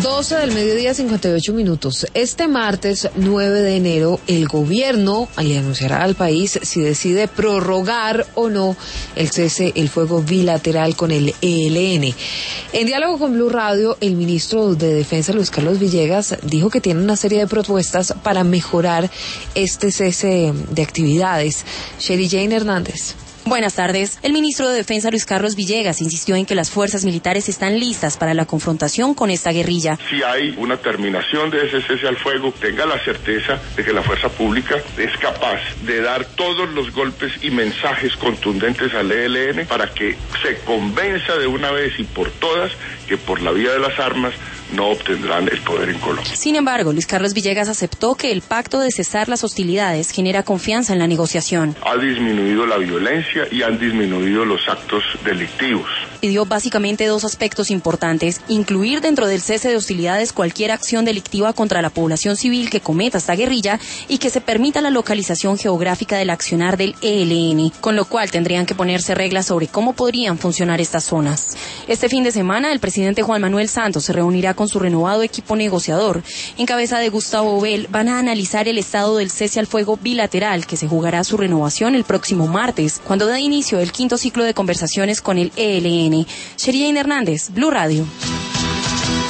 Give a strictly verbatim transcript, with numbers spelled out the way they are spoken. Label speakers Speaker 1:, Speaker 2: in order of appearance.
Speaker 1: doce del mediodía, cincuenta y ocho minutos. Este martes nueve de enero, el gobierno le anunciará al país si decide prorrogar o no el cese el fuego bilateral con el E L N. En diálogo con Blue Radio, el ministro de Defensa, Luis Carlos Villegas, dijo que tiene una serie de propuestas para mejorar este cese de actividades. Sherry Jane Hernández.
Speaker 2: Buenas tardes. El ministro de Defensa, Luis Carlos Villegas, insistió en que las fuerzas militares están listas para la confrontación con esta guerrilla.
Speaker 3: Si hay una terminación de ese cese al fuego, tenga la certeza de que la fuerza pública es capaz de dar todos los golpes y mensajes contundentes al E L N para que se convenza de una vez y por todas que por la vía de las armas no obtendrán el poder en Colombia.
Speaker 2: Sin embargo, Luis Carlos Villegas aceptó que el pacto de cesar las hostilidades genera confianza en la negociación.
Speaker 3: Ha disminuido la violencia y han disminuido los actos delictivos.
Speaker 2: Pidió básicamente dos aspectos importantes: incluir dentro del cese de hostilidades cualquier acción delictiva contra la población civil que cometa esta guerrilla y que se permita la localización geográfica del accionar del E L N, con lo cual tendrían que ponerse reglas sobre cómo podrían funcionar estas zonas. Este fin de semana, el presidente Juan Manuel Santos se reunirá con su renovado equipo negociador. En cabeza de Gustavo Bell, van a analizar el estado del cese al fuego bilateral, que se jugará su renovación el próximo martes, cuando dé inicio el quinto ciclo de conversaciones con el E L N. Sherry Jane Hernández, Blue Radio.